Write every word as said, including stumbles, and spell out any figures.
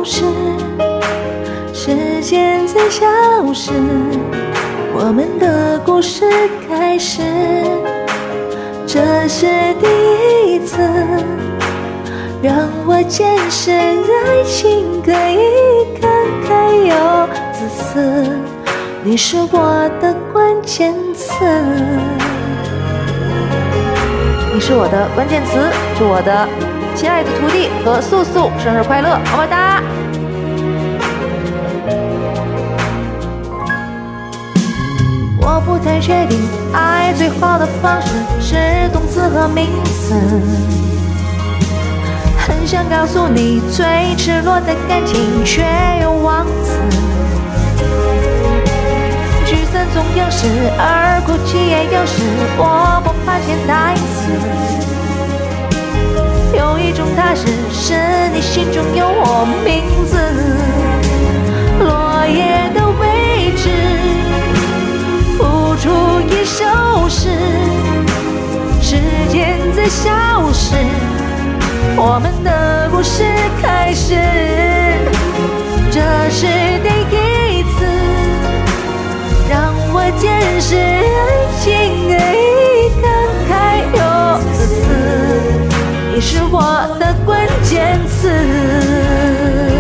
失，时间在消失，我们的故事开始。这是第一次让我见识爱情可以慷慨又自私，你是我的关键词，你是我的关键词。祝我的亲爱的徒弟和素素生日快乐，么么哒！我不太确定，爱最好的方式是动词和名词。很想告诉你最赤裸的感情，却又忘词。聚散总有时，而哭泣也有时，我不怕潜台词。有一种踏实，是你心中有我名字。落叶的位置，付出已收拾，时间在消失，我们的故事开始。这是第一次让我见识